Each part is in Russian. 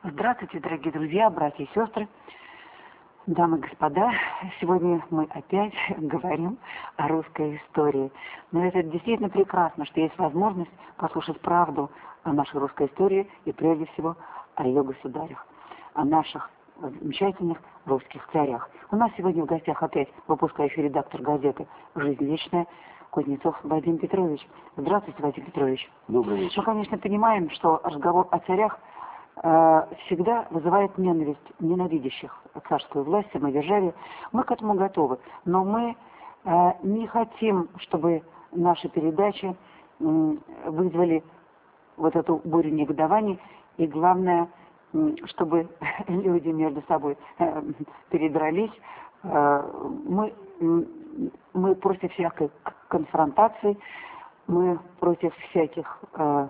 Здравствуйте, дорогие друзья, братья и сестры, дамы и господа. Сегодня мы опять говорим о русской истории. Но это действительно прекрасно, что есть возможность послушать правду о нашей русской истории и прежде всего о ее государях, о наших замечательных русских царях. У нас сегодня в гостях опять выпускающий редактор газеты «Жизнь вечная» Кузнецов Вадим Петрович. Здравствуйте, Вадим Петрович. Добрый вечер. Мы, конечно, понимаем, что разговор о царях всегда вызывает ненависть ненавидящих царскую власть, самодержавие. Мы к этому готовы. Но мы не хотим, чтобы наши передачи вызвали вот эту бурю негодований. И главное, чтобы люди между собой передрались. Мы против всякой конфронтации, мы против всяких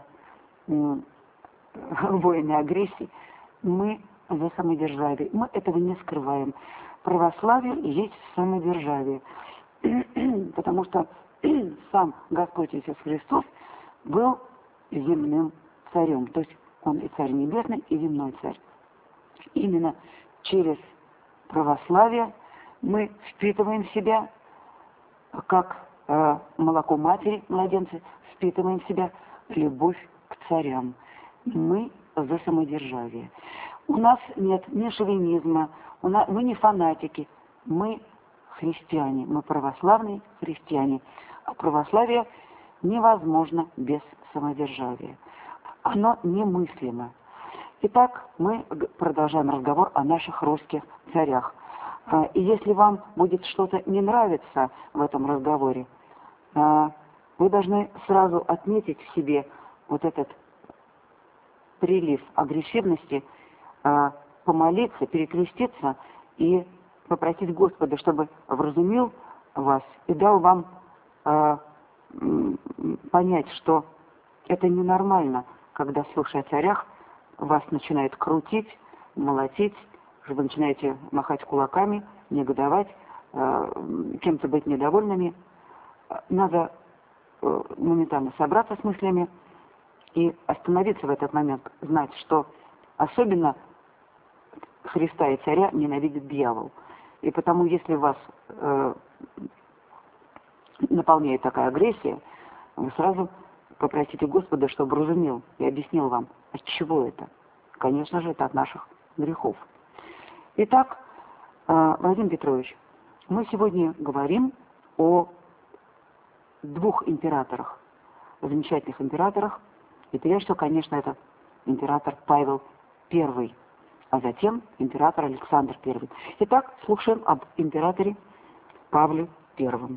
военной агрессии, мы за самодержавие. Мы этого не скрываем. Православие есть самодержавие. Потому что сам Господь Иисус Христос был земным царем. То есть он и царь небесный, и земной царь. Именно через православие мы впитываем в себя, как молоко матери, младенцы, впитываем в себя любовь к царям. Мы за самодержавие. У нас нет ни шовинизма, мы не фанатики, мы христиане, мы православные христиане. А православие невозможно без самодержавия. Оно немыслимо. Итак, мы продолжаем разговор о наших русских царях. И если вам будет что-то не нравиться в этом разговоре, вы должны сразу отметить в себе вот этот прилив агрессивности, помолиться, перекреститься и попросить Господа, чтобы вразумил вас и дал вам понять, что это ненормально, когда, слушая о царях, вас начинает крутить, молотить, что вы начинаете махать кулаками, негодовать, кем-то быть недовольными. Надо моментально собраться с мыслями и остановиться в этот момент, знать, что особенно Христа и царя ненавидит дьявол. И потому, если вас наполняет такая агрессия, вы сразу попросите Господа, чтобы разумел и объяснил вам, от чего это. Конечно же, это от наших грехов. Итак, Владимир Петрович, мы сегодня говорим о двух императорах, замечательных императорах. И прежде всего, конечно, это император Павел I, а затем император Александр I. Итак, слушаем об императоре Павле I.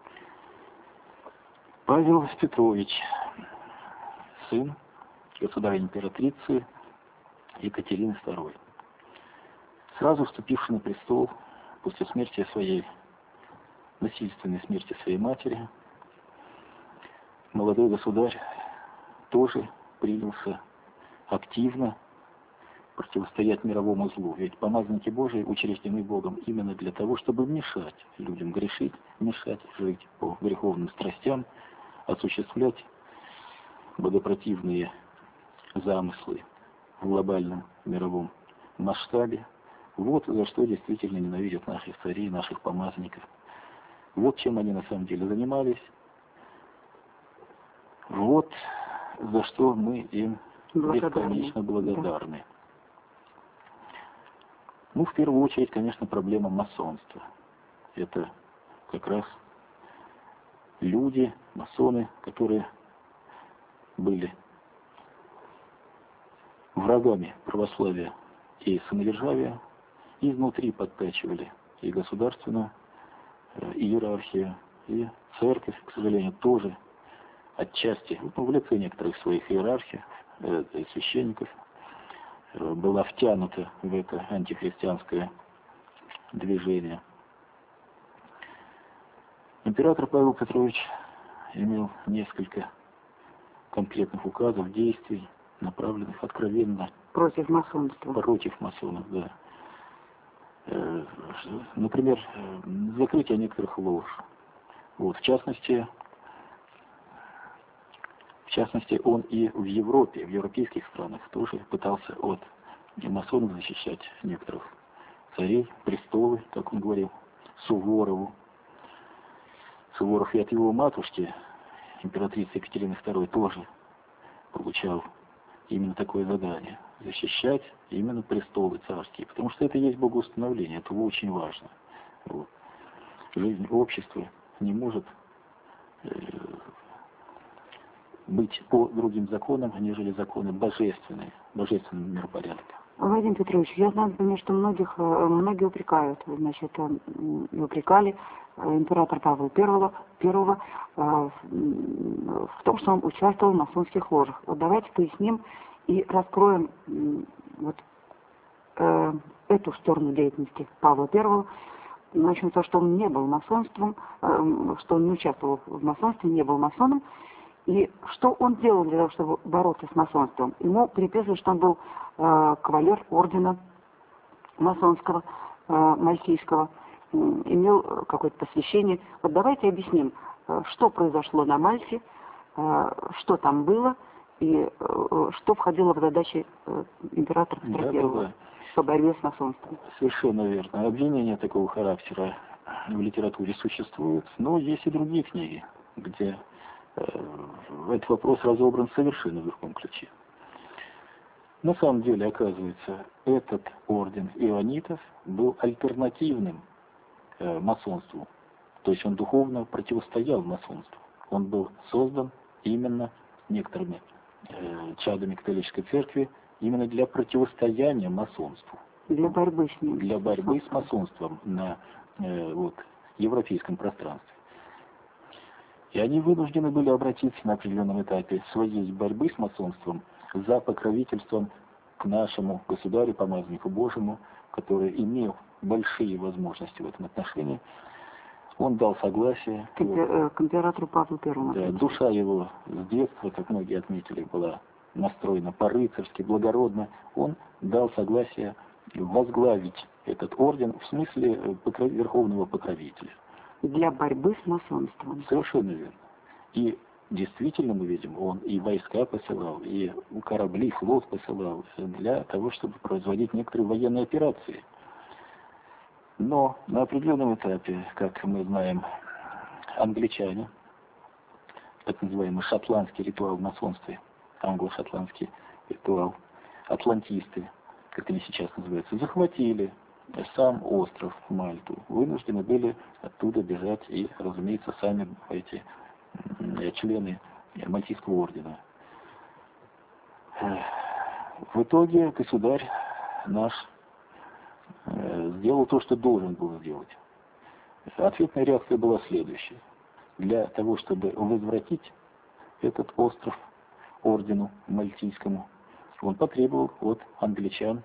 Павел Петрович, сын государя-императрицы Екатерины II. Сразу вступивший на престол после насильственной смерти своей матери, молодой государь тоже принялся активно противостоять мировому злу. Ведь помазанники Божии учреждены Богом именно для того, чтобы мешать людям грешить, мешать жить по греховным страстям, осуществлять богопротивные замыслы в глобальном мировом масштабе. Вот за что действительно ненавидят наших царей, наших помазанников. Вот чем они на самом деле занимались. Вот за что мы им бесконечно благодарны. Ну, в первую очередь, конечно, проблема масонства. Это как раз люди, масоны, которые были врагами православия и самодержавия, изнутри подтачивали и государственную иерархию, и церковь, к сожалению, тоже отчасти, в лице некоторых своих иерархий, священников, была втянута в это антихристианское движение. Император Павел Петрович имел несколько конкретных указов, действий, направленных откровенно против масонства. Против масонов, да. Например, закрытие некоторых лож. Вот, в частности, он и в Европе, в европейских странах тоже пытался от масонов защищать некоторых царей, престолы, как он говорил, Суворову. Суворов и от его матушки, императрицы Екатерины II, тоже получал именно такое задание – защищать именно престолы царские, потому что это есть богоустановление, это очень важно. Вот. Жизнь общества не может быть по другим законам, нежели законы божественные, божественного миропорядка. Владимир Петрович, я знаю, например, что многие упрекают, значит, и упрекали императора Павла I в том, что он участвовал в масонских ложах. Вот давайте поясним и раскроем вот эту сторону деятельности Павла I. Начнем с того, что он не был масонством, что он не участвовал в масонстве, не был масоном. И что он делал для того, чтобы бороться с масонством? Ему приписывают, что он был кавалер ордена масонского, мальтийского, имел какое-то посвящение. Вот давайте объясним, что произошло на Мальте, что там было, и что входило в задачи императора Петра I по борьбе с масонством. Совершенно верно. Обвинения такого характера в литературе существуют, но есть и другие книги, где этот вопрос разобран совершенно в другом ключе. На самом деле, оказывается, этот орден ионитов был альтернативным масонству. То есть он духовно противостоял масонству. Он был создан именно некоторыми чадами католической церкви именно для противостояния масонству. Для борьбы с ним. Для борьбы с масонством на европейском пространстве. И они вынуждены были обратиться на определенном этапе своей борьбы с масонством за покровительством к нашему государю, помазаннику Божьему, который имел большие возможности в этом отношении. Он дал согласие. К императору Павлу I. Да, душа его с детства, как многие отметили, была настроена по-рыцарски, благородно. Он дал согласие возглавить этот орден в смысле верховного покровителя. Для борьбы с масонством. Совершенно верно. И действительно, мы видим, он и войска посылал, и корабли, флот посылал для того, чтобы производить некоторые военные операции. Но на определенном этапе, как мы знаем, англичане, так называемый шотландский ритуал в масонстве, англо-шотландский ритуал, атлантисты, как они сейчас называются, захватили сам остров Мальту, вынуждены были оттуда бежать и, разумеется, сами эти члены Мальтийского ордена. В итоге государь наш сделал то, что должен был сделать. Ответная реакция была следующая. Для того, чтобы возвратить этот остров ордену Мальтийскому, он потребовал от англичан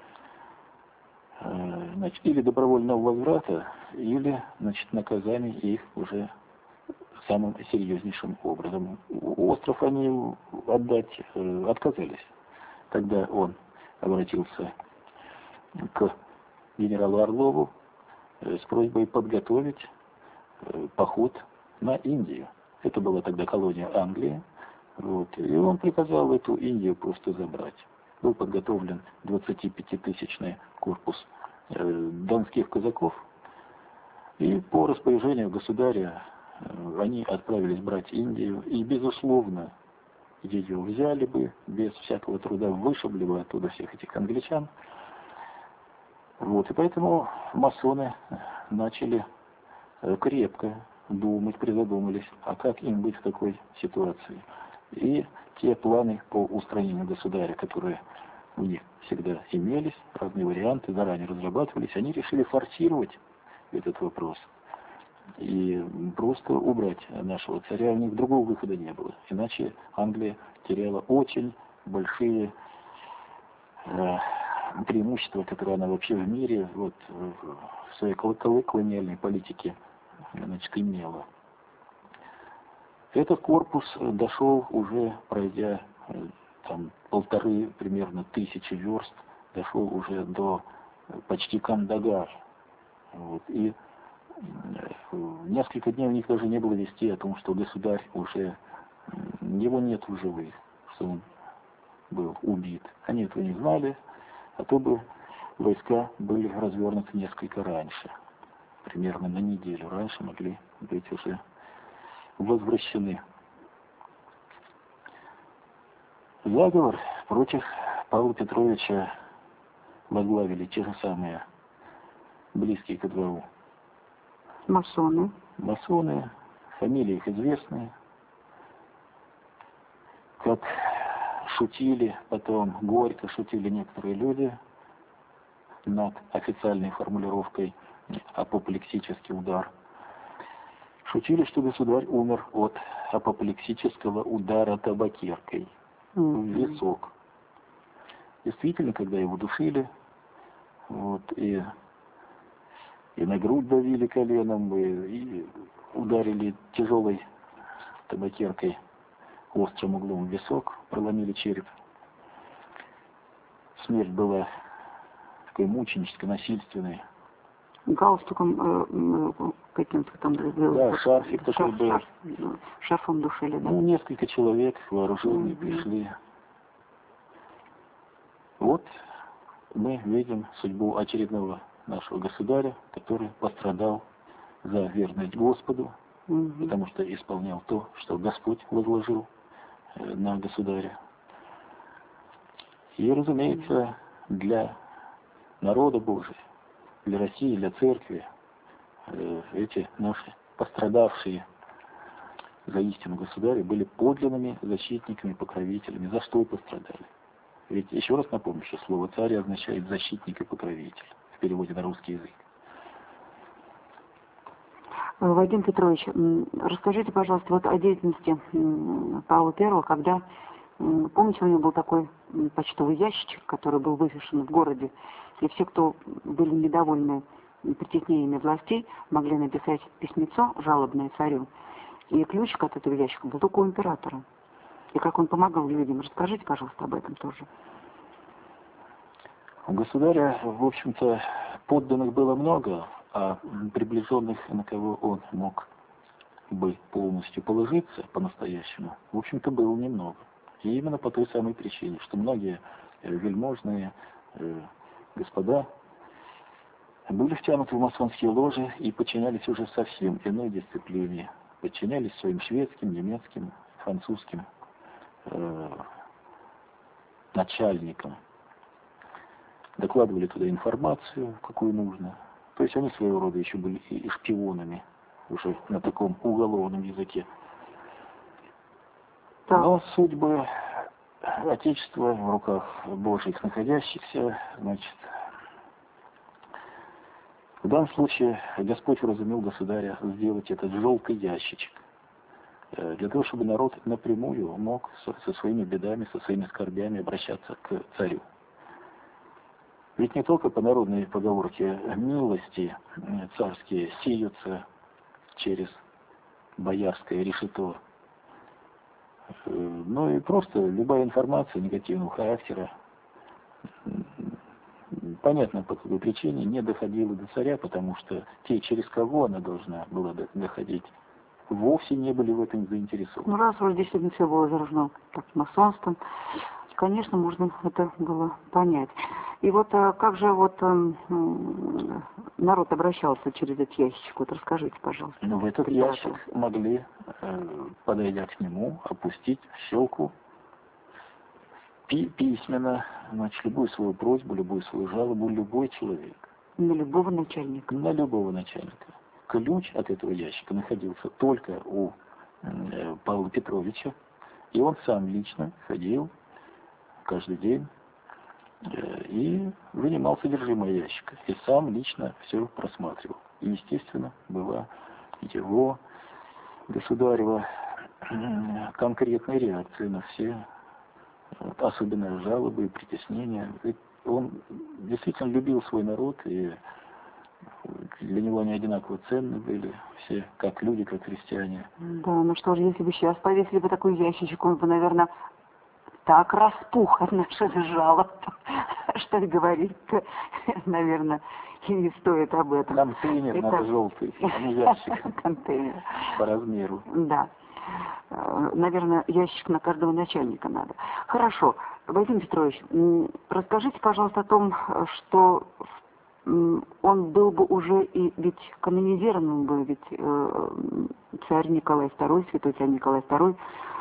или добровольного возврата, или наказания их уже самым серьезнейшим образом. Остров они отдать отказались. Тогда он обратился к генералу Орлову с просьбой подготовить поход на Индию. Это была тогда колония Англии. И он приказал эту Индию просто забрать. Был подготовлен 25-тысячный корпус донских казаков. И по распоряжению государя они отправились брать Индию. И, безусловно, ее взяли бы, без всякого труда вышибли бы оттуда всех этих англичан. И поэтому масоны начали крепко думать, призадумались, а как им быть в такой ситуации. И те планы по устранению государя, которые у них всегда имелись, разные варианты заранее разрабатывались, они решили форсировать этот вопрос и просто убрать нашего царя. У них другого выхода не было. Иначе Англия теряла очень большие преимущества, которые она вообще в мире в своей колониальной политике имела. Этот корпус дошел уже, пройдя там 1500 верст, дошел уже до почти Кандагар. И несколько дней у них даже не было вести о том, что государь уже, его нет в живых, что он был убит. Они этого не знали, а то бы войска были развернуты несколько раньше. Примерно на неделю раньше могли быть уже возвращены. Заговор против Павла Петровича возглавили те же самые близкие ко двору Масоны. масоны, фамилии их известные. Как шутили потом, горько шутили некоторые люди над официальной формулировкой апоплексический удар. Шутили, что государь умер от апоплексического удара табакеркой в висок. Действительно, когда его душили, вот, и на грудь давили коленом, и ударили тяжелой табакеркой острым углом в висок, проломили череп. Смерть была такой мученической, насильственной. Галстуком каким-то там сделали. Да, шарфик такой был. Шарфом душили, да? Ну, несколько человек вооруженные пришли. Вот мы видим судьбу очередного нашего государя, который пострадал за верность Господу, потому что исполнял то, что Господь возложил на государя. И, разумеется, для народа Божия, для России, для церкви, эти наши пострадавшие за истину государя были подлинными защитниками, покровителями. За что и пострадали? Ведь, еще раз напомню, что слово «царь» означает «защитник» и «покровитель» в переводе на русский язык. Вадим Петрович, расскажите, пожалуйста, вот о деятельности Павла I, когда, помните, у него был такой почтовый ящичек, который был вывешен в городе, и все, кто были недовольны притеснениями властей, могли написать письмецо жалобное царю, и ключик от этого ящика был только у императора. И как он помогал людям. Расскажите, пожалуйста, об этом тоже. У государя, в общем-то, подданных было много, а приближенных, на кого он мог бы полностью положиться по-настоящему, в общем-то, было немного. И именно по той самой причине, что многие вельможные господа были втянуты в масонские ложи и подчинялись уже совсем иной дисциплине. Подчинялись своим шведским, немецким, французским начальникам. Докладывали туда информацию, какую нужно. То есть они своего рода еще были и шпионами, уже на таком уголовном языке. Так. Но судьбы Отечества в руках Божьих находящихся, значит, в данном случае Господь вразумил государя сделать этот желтый ящичек, для того, чтобы народ напрямую мог со своими бедами, со своими скорбями обращаться к царю. Ведь не только по народной поговорке милости царские сеются через боярское решето, но и просто любая информация негативного характера, понятно по какой причине, не доходила до царя, потому что те, через кого она должна была доходить, вовсе не были в этом заинтересованы. Ну, раз уж действительно все было заражено так, масонством, конечно, можно это было понять. И вот как же вот народ обращался через этот ящик? Вот расскажите, пожалуйста. Ну, в этот ящик могли, подойдя к нему, опустить в щелку письменно, значит, любую свою просьбу, любую свою жалобу, любой человек. На любого начальника? На любого начальника. Ключ от этого ящика находился только у Павла Петровича, и он сам лично ходил каждый день и вынимал содержимое ящика, и сам лично все просматривал. И, естественно, была его, государева, конкретная реакция на все, особенно жалобы и притеснения. Ведь он действительно любил свой народ, и для него они одинаково ценны были, все, как люди, как христиане. Да, ну что же, если бы сейчас повесили бы такой ящичек, он бы, наверное, так распух от наших жалоб, что и говорить-то, наверное, и не стоит об этом. Контейнер надо желтый, а не ящик. Контейнер. По размеру. Да. Наверное, ящик на каждого начальника надо. Хорошо. Вадим Петрович, расскажите, пожалуйста, о том, что он был бы уже и ведь канонизирован был, ведь царь Николай II, святой царь Николай II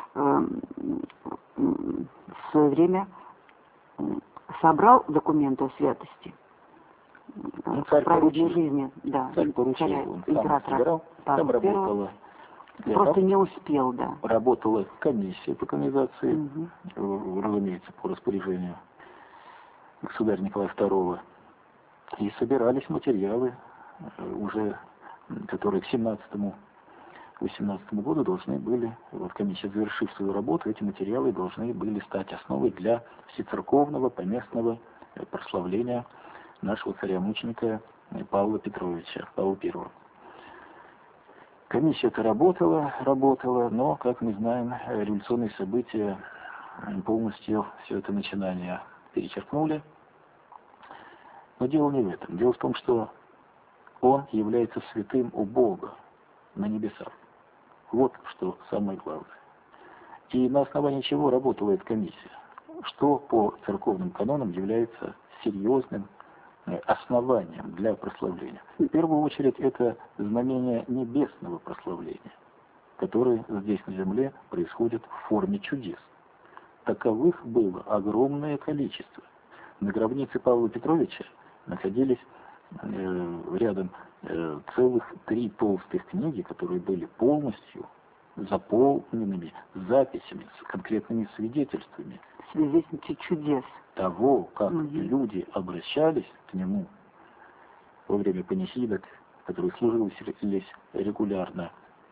в свое время собрал документы о святости, праведной жизни, да, царь поручил, он сам собирал, там работала. Просто не успел, да. Работала комиссия по канонизации, разумеется, по распоряжению государя Николая II. И собирались материалы, уже, которые к 17-18 году должны были, вот комиссия, завершив свою работу, эти материалы должны были стать основой для всецерковного поместного прославления нашего царя-мученика Павла Петровича, Павла I. Комиссия-то работала, но, как мы знаем, революционные события полностью все это начинание перечеркнули. Но дело не в этом. Дело в том, что он является святым у Бога на небесах. Вот что самое главное. И на основании чего работала эта комиссия? Что по церковным канонам является серьезным основанием для прославления? В первую очередь это знамение небесного прославления, которое здесь на земле происходит в форме чудес. Таковых было огромное количество. На гробнице Павла Петровича находились рядом целых 3 толстых книги, которые были полностью заполненными записями с конкретными свидетельствами. Свидетельствуете чудес. Того, как люди обращались к нему во время панихидок, которые служились регулярно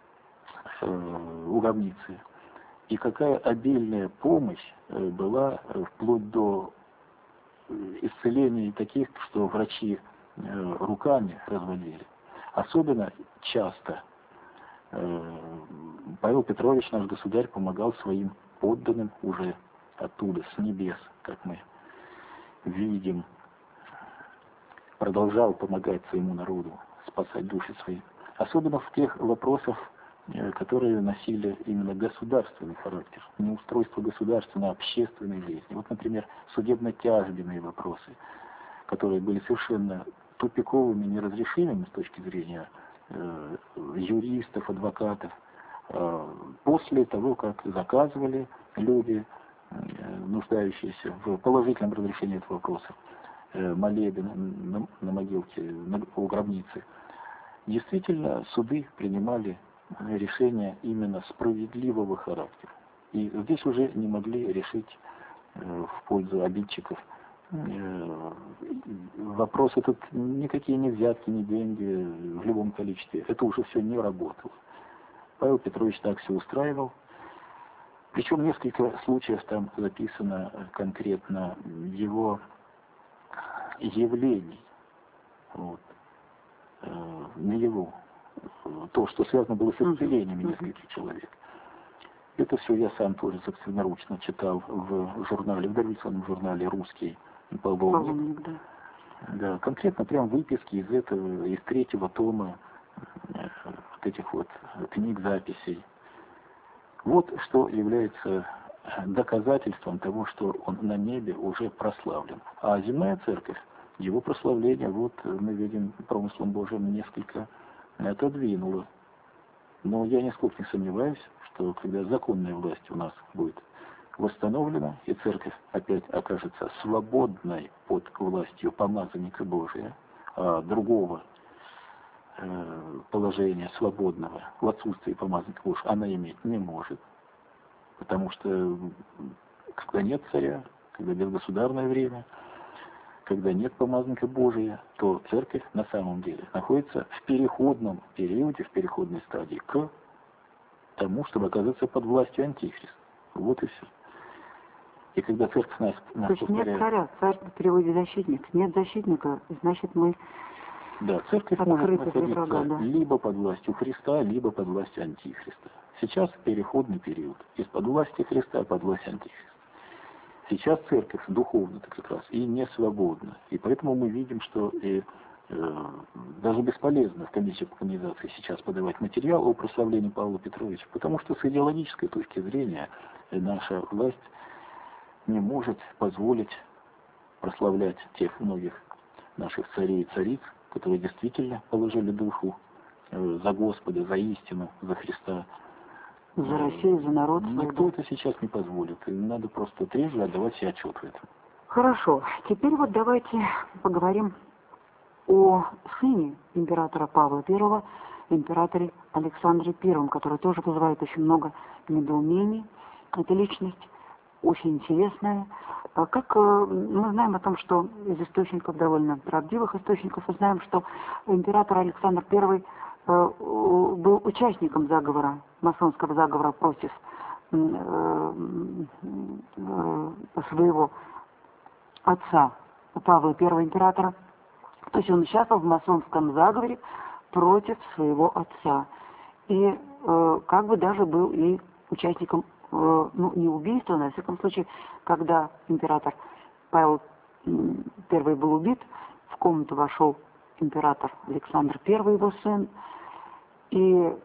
у гробницы, и какая обильная помощь была вплоть до исцелений таких, что врачи руками разводили. Особенно часто Павел Петрович, наш государь, помогал своим подданным уже оттуда, с небес, как мы видим, продолжал помогать своему народу, спасать души свои. Особенно в тех вопросах, которые носили именно государственный характер, не устройство государственной, а общественной жизни. Вот, например, судебно-тяжбенные вопросы, которые были совершенно тупиковыми, неразрешимыми с точки зрения юристов, адвокатов. После того, как заказывали люди, нуждающиеся в положительном разрешении этого вопроса, молебен на могилке, у гробницы, действительно суды принимали решения именно справедливого характера. И здесь уже не могли решить в пользу обидчиков. Вопросы тут никакие не взятки, не деньги в любом количестве. Это уже все не работало. Павел Петрович так все устраивал. Причем несколько случаев там записано конкретно его явлений. Вот. Наяву. То, что связано было с исцелениями нескольких человек. Это все я сам тоже собственноручно читал в журнале, в дореволюционном журнале «Русский полковник». Да, конкретно прям выписки из этого, из 3-го тома вот этих вот книг, записей. Вот что является доказательством того, что он на небе уже прославлен. А земная церковь, его прославление, вот мы видим, промыслом Божьим несколько отодвинуло. Но я нисколько не сомневаюсь, что когда законная власть у нас будет восстановлена, и церковь опять окажется свободной под властью помазанника Божия, а другого положения свободного в отсутствии помазанника Божия она иметь не может. Потому что когда нет царя, когда безгосударное время, когда нет помазанника Божия, то церковь на самом деле находится в переходном периоде, в переходной стадии к тому, чтобы оказаться под властью Антихриста. Вот и все. И когда церковь нас то есть повторяет... нет царя, царь в переводе защитник. Нет защитника, значит мы... Да, церковь может находиться либо под властью Христа, либо под властью Антихриста. Сейчас переходный период. Из-под власти Христа под власть Антихриста. Сейчас церковь духовно-то как раз и не свободна. И поэтому мы видим, что и даже бесполезно в комиссии по канонизации сейчас подавать материал о прославлении Павла Петровича, потому что с идеологической точки зрения наша власть не может позволить прославлять тех многих наших царей и цариц, которые действительно положили душу за Господа, за истину, за Христа. За Россию, за народ свой. Никто это сейчас не позволит. И надо просто трезво отдавать себе отчет в этом. Хорошо. Теперь вот давайте поговорим о сыне императора Павла I, императоре Александре I, который тоже вызывает очень много недоумений. Эта личность очень интересная. Как мы знаем о том, что из источников, довольно правдивых источников, мы знаем, что император Александр I был участником заговора, масонского заговора против своего отца Павла I императора. То есть он участвовал в масонском заговоре против своего отца. И как бы даже был и участником, ну, не убийства, но, во всяком случае, когда император Павел I был убит, в комнату вошел император Александр I, его сын, и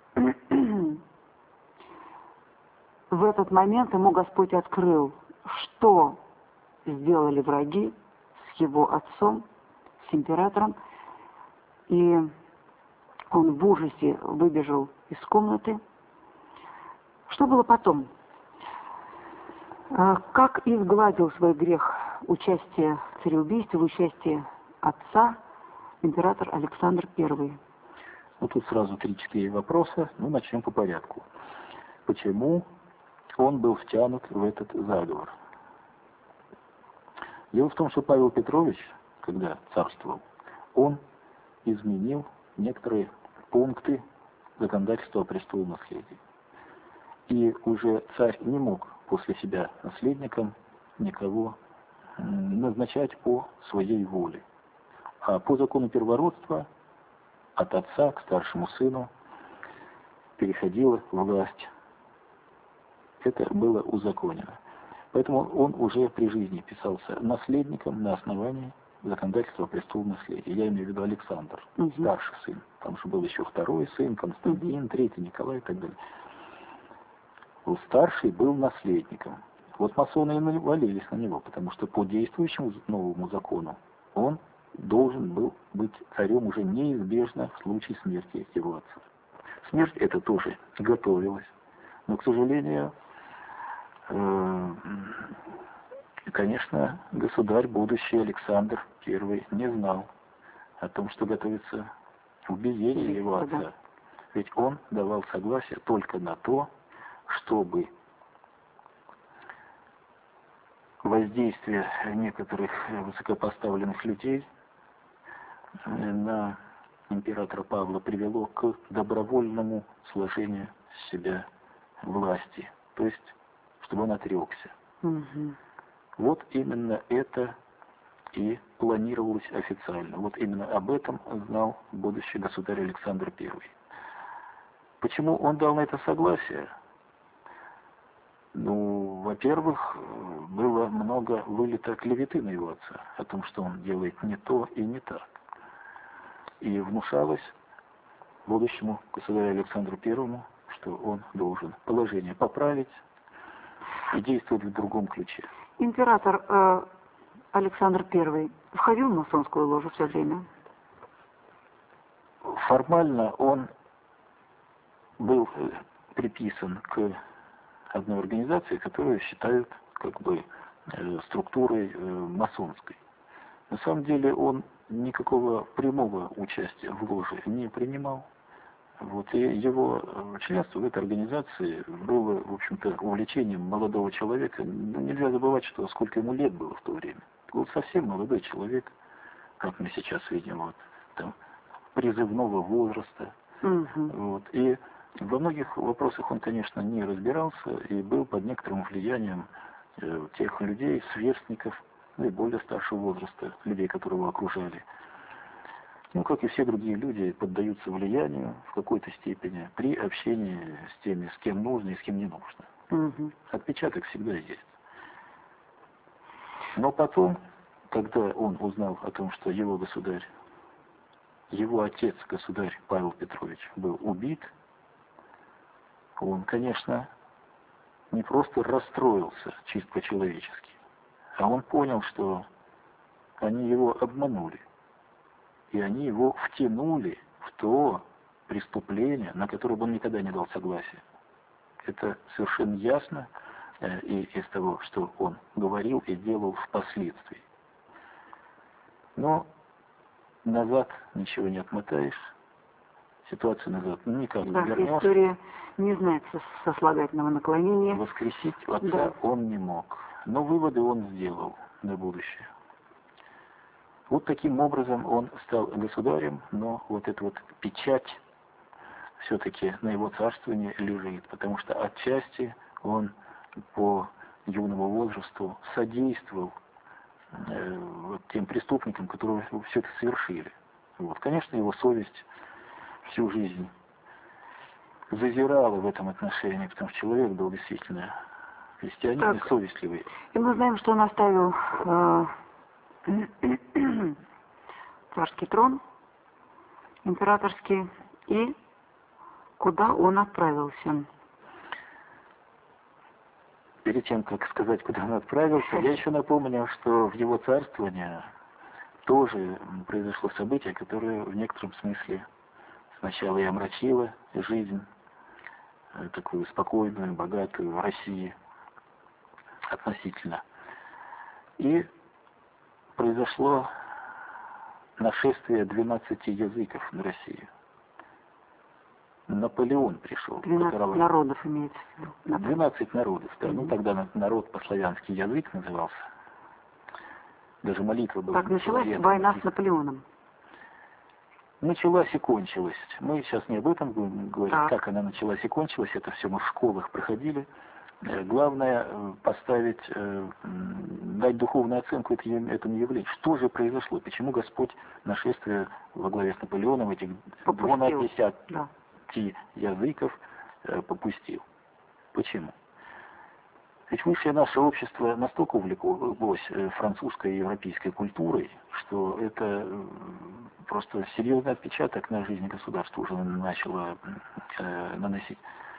в этот момент ему Господь открыл, что сделали враги с его отцом, с императором, и он в ужасе выбежал из комнаты. Что было потом? Как изгладил свой грех участия в цареубийстве, в участии отца император Александр I? Ну, тут сразу 3-4 вопроса. Ну, начнем по порядку. Почему он был втянут в этот заговор? Дело в том, что Павел Петрович, когда царствовал, он изменил некоторые пункты законодательства о престолонаследии. И уже царь не мог после себя наследником никого назначать по своей воле. А по закону первородства от отца к старшему сыну переходила власть. Это было узаконено. Поэтому он уже при жизни писался наследником на основании законодательства о престолонаследии. Я имею в виду Александр, старший сын. Там же был еще второй сын, Константин, третий Николай и так далее. Старший был наследником. Вот масоны и навалились на него, потому что по действующему новому закону он должен был быть царем уже неизбежно в случае смерти его отца. Смерть эта тоже готовилась. Но, к сожалению, конечно, государь будущий Александр I не знал о том, что готовится убиение его отца. Ведь он давал согласие только на то, чтобы воздействие некоторых высокопоставленных людей на императора Павла привело к добровольному сложению себя власти, то есть чтобы он отрекся. Вот именно это и планировалось официально. Вот именно об этом знал будущий государь Александр I. Почему он дал на это согласие? Ну, во-первых, было много вылито клеветы на его отца, о том, что он делает не то и не так. И внушалось будущему государю Александру I, что он должен положение поправить и действовать в другом ключе. Император Александр I входил в масонскую ложу все время? Формально он был приписан к одной организации, которую считают как бы структурой масонской. На самом деле он никакого прямого участия в ложе не принимал. Вот, и его членство в этой организации было, в общем-то, увлечением молодого человека. Ну, нельзя забывать, что сколько ему лет было в то время. Это был совсем молодой человек, как мы сейчас видим, вот, там, призывного возраста. Вот, и во многих вопросах он, конечно, не разбирался и был под некоторым влиянием тех людей, сверстников, ну и более старшего возраста, людей, которые его окружали. Ну, как и все другие люди, поддаются влиянию в какой-то степени при общении с теми, с кем нужно и с кем не нужно. Отпечаток всегда есть. Но потом, когда он узнал о том, что его государь его отец, государь Павел Петрович, был убит, он, конечно, не просто расстроился чисто по-человечески, а он понял, что они его обманули, и они его втянули в то преступление, на которое бы он никогда не дал согласия. Это совершенно ясно и из того, что он говорил и делал впоследствии. Но назад ничего не отмотаешь, ситуацию назад никак не вернешь. История не знает сослагательного наклонения. Воскресить отца он не мог, но выводы он сделал на будущее. Вот таким образом он стал государем, но вот эта вот печать все-таки на его царствовании лежит, потому что отчасти он по юному возрасту содействовал вот тем преступникам, которые все это совершили. Вот, конечно, его совесть всю жизнь зазирала в этом отношении, потому что человек был действительно христианин и совестливый. И мы знаем, что он оставил царский трон, императорский, и куда он отправился. Перед тем, как сказать, куда он отправился, я еще напомню, что в его царствовании тоже произошло событие, которое в некотором смысле сначала и омрачило жизнь, такую спокойную, богатую в России относительно. И произошло нашествие 12 языков на Россию. Наполеон пришел. 12 народов имеется в виду. 12 народов, да. Ну, тогда народ по-славянски язык назывался. Даже молитва была. Так началась война с Наполеоном. Началась и кончилась. Мы сейчас не об этом будем говорить, как она началась и кончилась. Это все мы в школах проходили. Главное поставить, дать духовную оценку этому явлению. Что же произошло? Почему Господь нашествие во главе с Наполеоном этих 12 языков попустил? Почему? Ведь высшее наше общество настолько увлеклось французской и европейской культурой, что это просто серьезный отпечаток на жизнь государства уже начало наносить.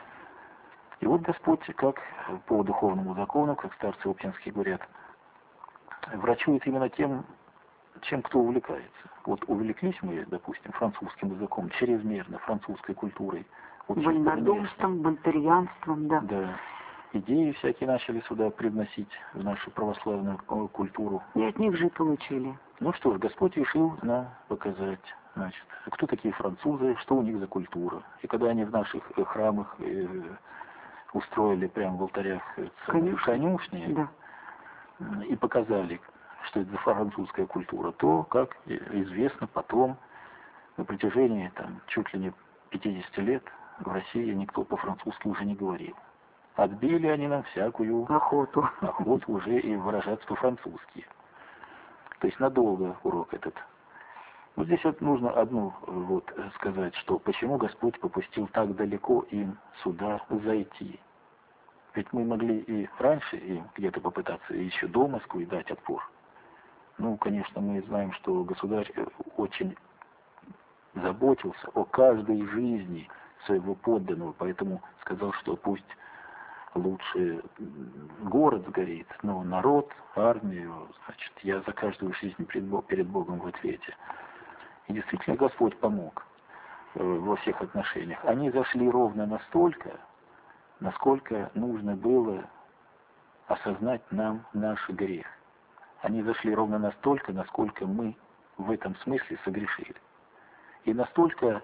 И вот Господь, как по духовному закону, как старцы оптинские говорят, врачует именно тем, чем кто увлекается. Вот увлеклись мы, допустим, французским языком, чрезмерно французской культурой. Вольнодумством, вольтерианством, да. Да. Идеи всякие начали сюда привносить в нашу православную культуру. И от них же получили. Ну что ж, Господь решил нам показать, значит, кто такие французы, что у них за культура. И когда они в наших храмах устроили прямо в алтарях конюшни, да, и показали, что это за французская культура, то, как известно, потом, на протяжении чуть ли не 50 лет в России никто по-французски уже не говорил. Отбили они нам всякую охоту уже и выражаться по-французски. То есть надолго урок этот. Вот здесь вот нужно одну сказать, что почему Господь попустил так далеко им сюда зайти. Ведь мы могли и раньше им где-то попытаться еще до Москвы дать отпор. Ну, конечно, мы знаем, что государь очень заботился о каждой жизни своего подданного, поэтому сказал, что пусть лучше город сгорит, но народ, армию, значит, я за каждую жизнь перед Богом в ответе. И действительно Господь помог во всех отношениях. Они зашли ровно настолько, насколько нужно было осознать нам наш грех. Они зашли ровно настолько, насколько мы в этом смысле согрешили. И настолько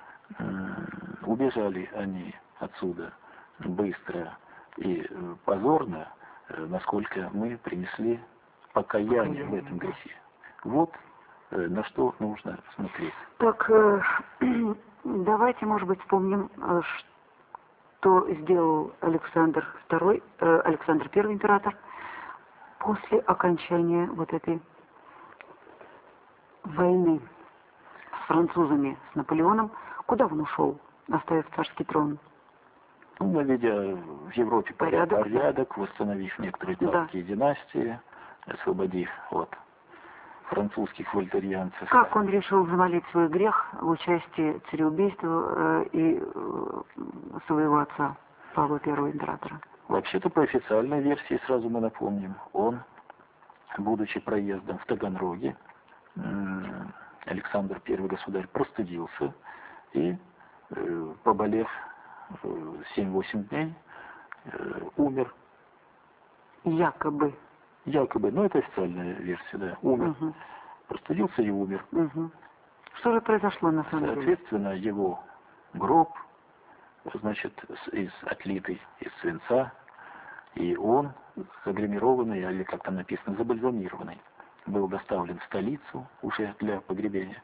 убежали они отсюда быстро и позорно, насколько мы принесли покаяние в этом грехе. Вот на что нужно смотреть. Так, давайте, может быть, вспомним, что сделал Александр I император после окончания вот этой войны с французами, с Наполеоном. Куда он ушел, оставив царский трон? Ну, наведя в Европе порядок, восстановив некоторые царские династии, освободив от французских вольтерианцев. Как он решил замолить свой грех в участии в цареубийстве и своего отца, Павла I императора? Вообще-то по официальной версии, сразу мы напомним, он, будучи проездом в Таганроге, Александр I государь простудился и, поболев 7-8 дней, умер. Якобы. Якобы, но это официальная версия, да, умер. Угу. Простудился и умер. Угу. Что же произошло на самом деле? Соответственно, его гроб, значит, отлитый из свинца, и он, загримированный, или как там написано, забальзамированный, был доставлен в столицу уже для погребения.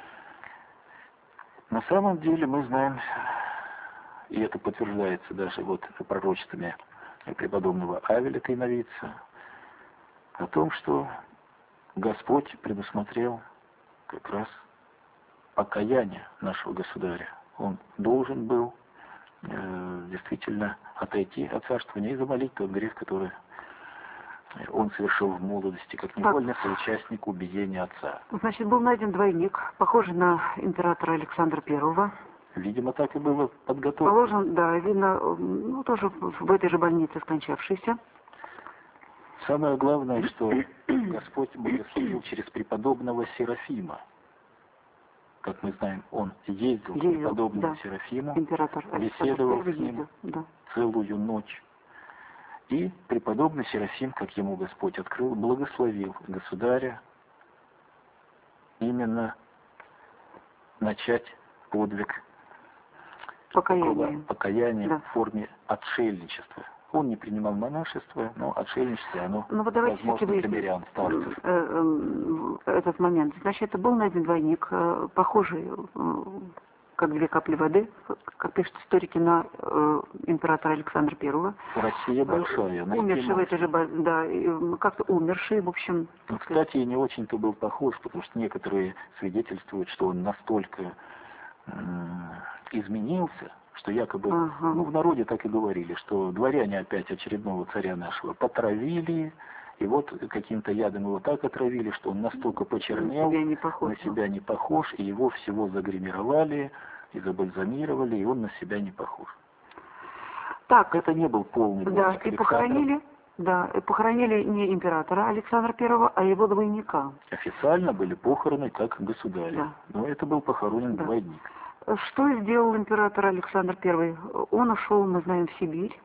На самом деле мы знаем, и это подтверждается даже вот пророчествами преподобного Авеля Тайновидца, о том, что Господь предусмотрел как раз покаяние нашего государя. Он должен был действительно отойти от царствования и замолить тот грех, который он совершил в молодости, как невольный соучастник убиения отца. Значит, был найден двойник, похожий на императора Александра I. Видимо, так и было подготовлено. Положен, да, видно, ну, тоже в этой же больнице скончавшийся. Самое главное, что Господь благословил через преподобного Серафима. Как мы знаем, он ездил к преподобному Серафиму, император беседовал с ним да. целую ночь. И преподобный Серафим, как ему Господь открыл, благословил государя именно начать подвиг покаяния да. в форме отшельничества. Он не принимал монашество, но отшельничество, оно возможно для мирян, старцев. Этот момент. Значит, это был найден двойник, похожий, как две капли воды, как пишут историки, на императора Александра I. Россия большая. Умерший в этой же, да, как-то умерший, в общем. Ну, кстати, и не очень-то был похож, потому что некоторые свидетельствуют, что он настолько изменился, что якобы, ну, в народе так и говорили, что дворяне опять очередного царя нашего потравили, и вот каким-то ядом его так отравили, что он настолько почернел, на себя не похож, и его всего загримировали, и забальзамировали, и он на себя не похож. Так, это не был полный двойник Александра. И похоронили не императора Александра I, а его двойника. Официально были похороны как государя, да. Но это был похоронен двойник. Что сделал император Александр I? Он ушел, мы знаем, в Сибирь.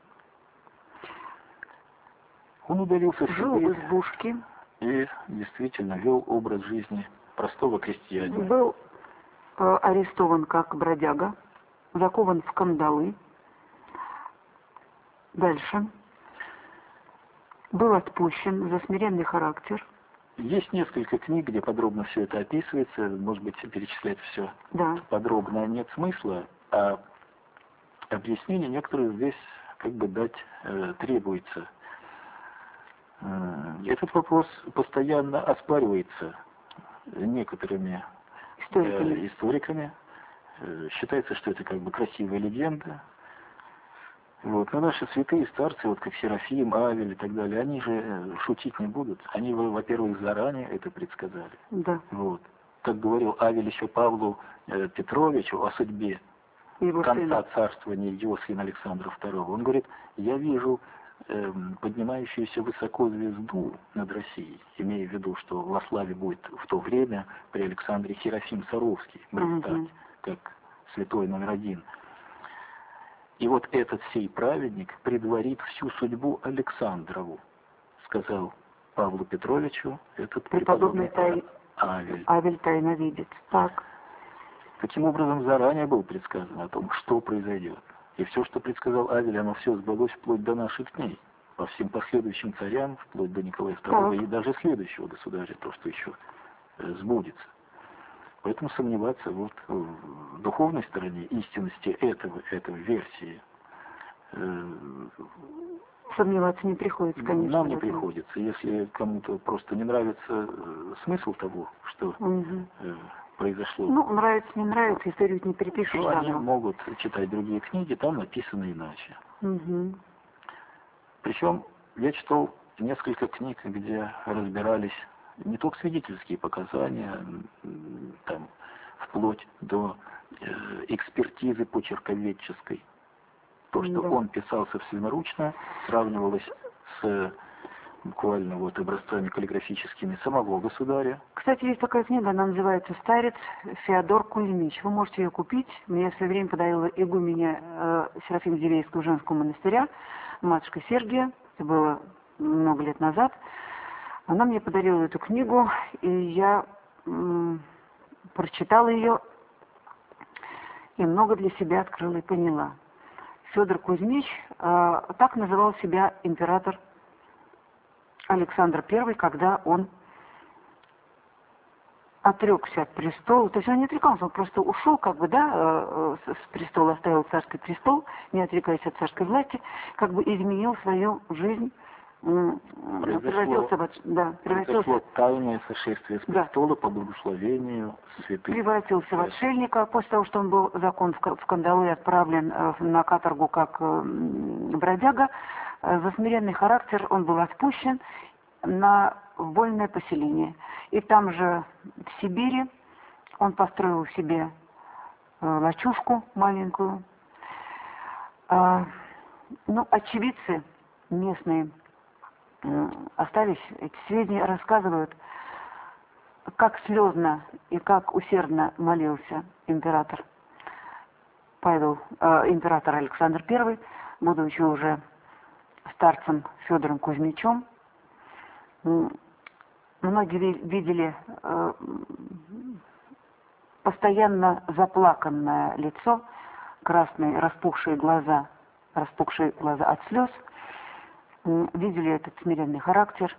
Он удалился в Жил Сибирь в избушке. И действительно вел образ жизни простого крестьянина. Был арестован как бродяга, закован в кандалы. Дальше. Был отпущен за смиренный характер. Есть несколько книг, где подробно все это описывается. Может быть, перечислять все подробно нет смысла, а объяснение некоторые здесь как бы дать требуется. Этот вопрос постоянно оспаривается некоторыми историками. Считается, что это как бы красивая легенда. Вот. Но наши святые старцы, вот как Серафим, Авель и так далее, они же шутить не будут. Они, во-первых, заранее это предсказали. Да. Вот. Как говорил Авель еще Павлу Петровичу о судьбе его конца царствования его сына Александра II, он говорит: я вижу поднимающуюся высоко звезду над Россией, имея в виду, что во славе будет в то время при Александре Серафим Саровский блистать, как святой номер 1. И вот этот сей праведник предварит всю судьбу Александрову, сказал Павлу Петровичу этот преподобный Авель. Авель Тайновидец. Так. Таким образом, заранее было предсказано о том, что произойдет. И все, что предсказал Авель, оно все сбылось вплоть до наших дней. По всем последующим царям, вплоть до Николая II и даже следующего государя, то, что еще сбудется. Поэтому сомневаться вот в духовной стороне истинности этой версии сомневаться не приходится, конечно. Нам не приходится. Если кому-то просто не нравится смысл того, что произошло. Ну, нравится, не нравится, историю не перепишешь. Ну, они могут читать другие книги, там написано иначе. Причем я читал несколько книг, где разбирались не только свидетельские показания, там, вплоть до экспертизы почерковедческой. То, что он писал собственноручно, сравнивалось с буквально вот образцами каллиграфическими самого государя. Кстати, есть такая книга, она называется «Старец Феодор Кузьмич». Вы можете ее купить. Мне в свое время подарила игуменя Серафим-Дивеевского женского монастыря, матушка Сергия. Это было много лет назад. Она мне подарила эту книгу, и я прочитала ее, и много для себя открыла и поняла. Федор Кузьмич, так называл себя император Александр I, когда он отрекся от престола, то есть он не отрекался, он просто ушел, как бы, да, с престола, оставил царский престол, не отрекаясь от царской власти, как бы изменил свою жизнь, Произошло тайное сошествие с престола по благословению святых. Превратился в отшельника после того, что он был закон в кандалы отправлен на каторгу как бродяга. За смиренный характер он был отпущен на вольное поселение. И там же, в Сибири, он построил себе лачушку маленькую. Ну, очевидцы местные остались, эти сведения рассказывают, как слезно и как усердно молился император Александр I, будучи уже старцем Федором Кузьмичем. Многие видели постоянно заплаканное лицо, красные распухшие глаза от слез, видели этот смиренный характер,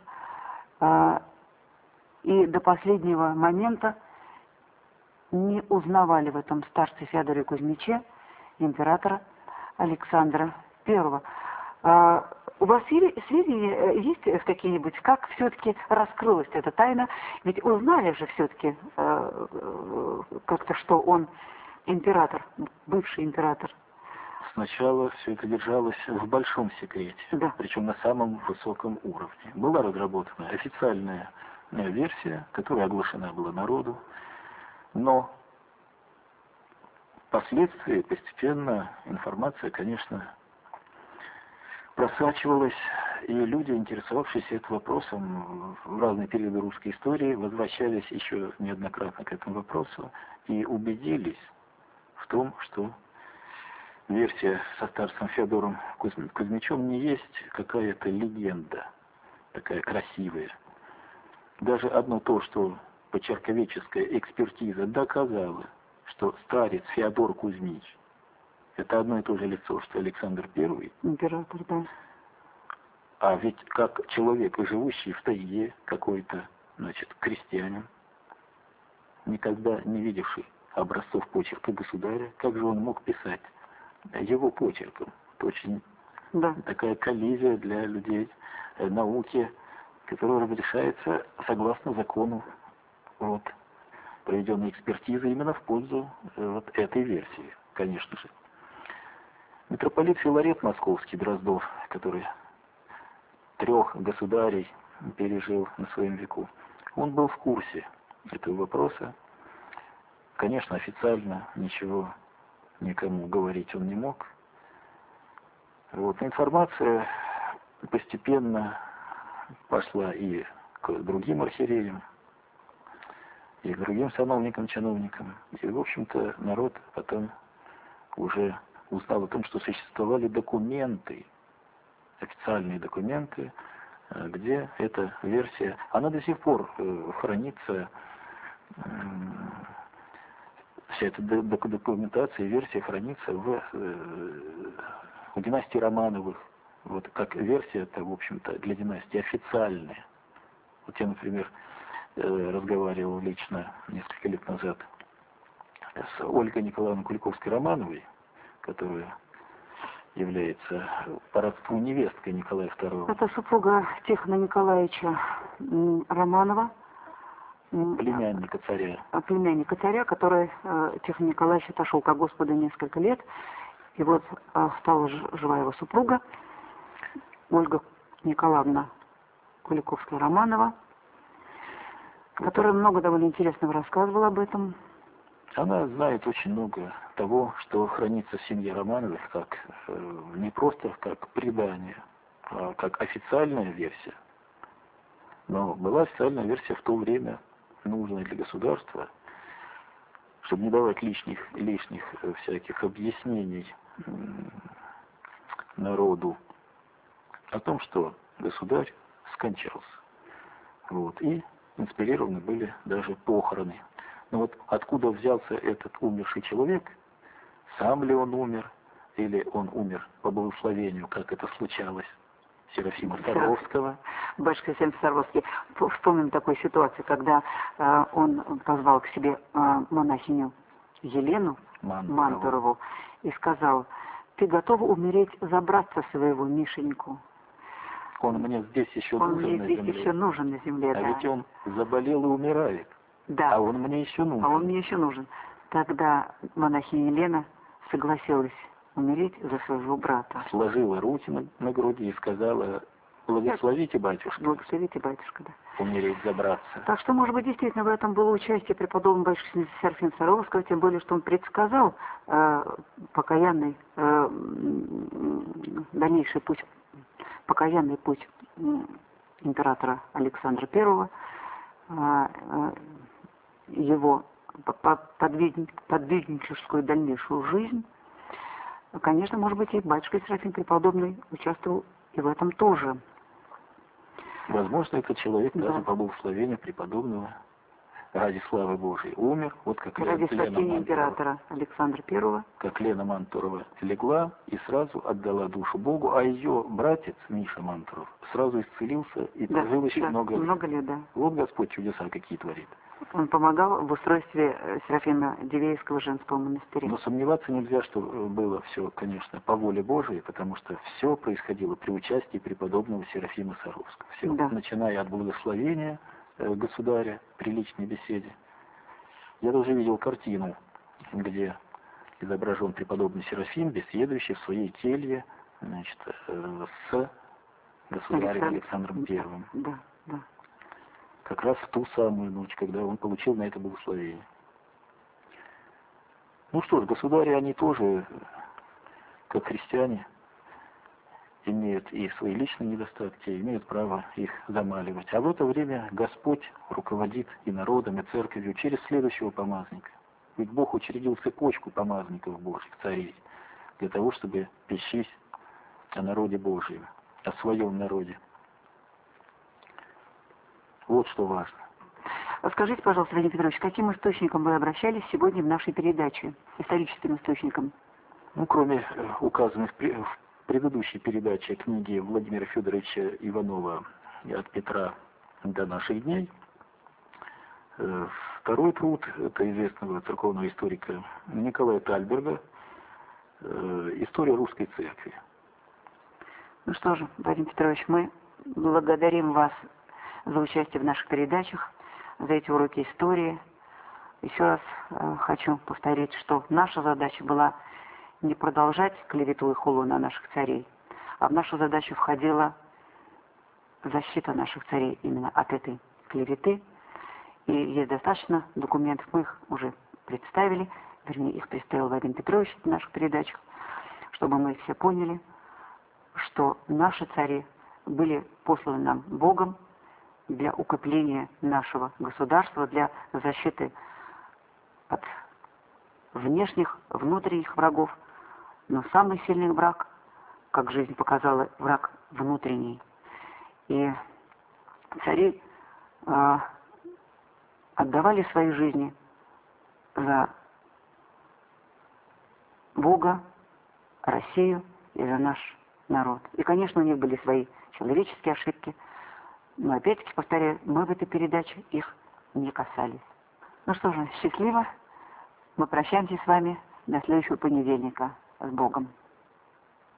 и до последнего момента не узнавали в этом старце Федоре Кузьмиче императора Александра I. У вас сведения есть какие-нибудь, как все-таки раскрылась эта тайна? Ведь узнали же все-таки как-то, что он император, бывший император. Сначала все это держалось в большом секрете, да. Причем на самом высоком уровне. Была разработана официальная версия, которая оглашена была народу, но впоследствии постепенно информация, конечно, просачивалась, и люди, интересовавшиеся этим вопросом в разные периоды русской истории, возвращались еще неоднократно к этому вопросу и убедились в том, что версия со старцем Феодором Кузьмичем не есть какая-то легенда, такая красивая. Даже одно то, что почерковедческая экспертиза доказала, что старец Феодор Кузьмич — это одно и то же лицо, что Александр I. Император, да. А ведь как человек, живущий в тайге, какой-то, крестьянин, никогда не видевший образцов почерка государя, как же он мог писать его почерком? Это очень такая коллизия для людей науки, которая разрешается согласно закону проведенной экспертизы именно в пользу этой версии, конечно же. Митрополит Филарет Московский Дроздов, который 3 государей пережил на своем веку, он был в курсе этого вопроса. Конечно, официально ничего никому говорить он не мог. Информация постепенно пошла и к другим архиереям, и к другим сановникам, чиновникам. И, в общем-то, народ потом уже узнал о том, что существовали документы, официальные документы, где эта версия, она до сих пор хранится, вся эта документация и версия хранится в династии Романовых, как версия, это, в общем-то, для династии официальная. Я, например, разговаривал лично несколько лет назад с Ольгой Николаевной Куликовской-Романовой, которая является по родству невесткой Николая II. Это супруга Тихона Николаевича Романова. Племянника царя. Племянника царя, который Тихон Николаевич отошел ко Господу несколько лет. И стала жива его супруга, Ольга Николаевна Куликовская-Романова. Которая много довольно интересного рассказывала об этом. Она знает очень много того, что хранится в семье Романовых, как не просто как предание, а как официальная версия. Но была официальная версия в то время, нужная для государства, чтобы не давать лишних всяких объяснений народу о том, что государь скончался. Вот. И инспирированы были даже похороны. Но вот откуда взялся этот умерший человек, сам ли он умер, или он умер по благословению, как это случалось, Серафима Саровского. Батюшка Серафим Саровский. Вспомним такую ситуацию, когда он позвал к себе монахиню Елену Мантурову и сказал: ты готова умереть за братца своего Мишеньку? Он мне здесь еще нужен на земле. еще нужен на земле, да. Ведь он заболел и умирает. Да. А он мне еще нужен. А он мне еще нужен. Тогда монахиня Елена согласилась умереть за своего брата. Сложила руки на груди и сказала: благословите, батюшка. Благословите, батюшка, да. Умереть за братца. Так что, может быть, действительно в этом было участие преподобного батюшки Серафима Саровского, тем более, что он предсказал покаянный дальнейший путь, покаянный путь императора Александра I, его подвижническую дальнейшую жизнь. Конечно, может быть, и батюшка Серафим Преподобный участвовал и в этом тоже. Возможно, этот человек даже по благословению преподобного ради славы Божией умер. Вот как ради спасения императора Александра I. Как Лена Мантурова легла и сразу отдала душу Богу, а ее братец Миша Мантуров сразу исцелился и прожил еще много лет. Да. Вот Господь чудеса какие творит. Он помогал в устройстве Серафима Дивеевского женского монастыря. Но сомневаться нельзя, что было все, конечно, по воле Божией, потому что все происходило при участии преподобного Серафима Саровского. Все, начиная от благословения государя при личной беседе. Я даже видел картину, где изображен преподобный Серафим, беседующий в своей келье, значит, с государем Александром I. Да. Как раз в ту самую ночь, когда он получил на это благословение. Ну что ж, государи, они тоже, как христиане, имеют и свои личные недостатки, имеют право их замаливать. А в это время Господь руководит и народом, и церковью через следующего помазника. Ведь Бог учредил цепочку помазников Божьих, царей, для того, чтобы печись о народе Божьем, о своем народе. Вот что важно. Скажите, пожалуйста, Владимир Петрович, к каким источникам вы обращались сегодня в нашей передаче? Историческим источникам? Ну, кроме указанных в предыдущей передаче книги Владимира Федоровича Иванова «От Петра до наших дней», второй труд, это известного церковного историка Николая Тальберга «История русской церкви». Ну что же, Владимир Петрович, мы благодарим вас за участие в наших передачах, за эти уроки истории. Еще раз хочу повторить, что наша задача была не продолжать клевету и хулу на наших царей, а в нашу задачу входила защита наших царей именно от этой клеветы. И есть достаточно документов, мы их уже представили, вернее, их представил Владимир Петрович в наших передачах, чтобы мы все поняли, что наши цари были посланы нам Богом для укрепления нашего государства, для защиты от внешних, внутренних врагов. Но самый сильный враг, как жизнь показала, враг внутренний. И цари отдавали свои жизни за Бога, Россию и за наш народ. И, конечно, у них были свои человеческие ошибки, но, опять-таки, повторяю, мы в этой передаче их не касались. Ну что же, счастливо. Мы прощаемся с вами до следующего понедельника. С Богом.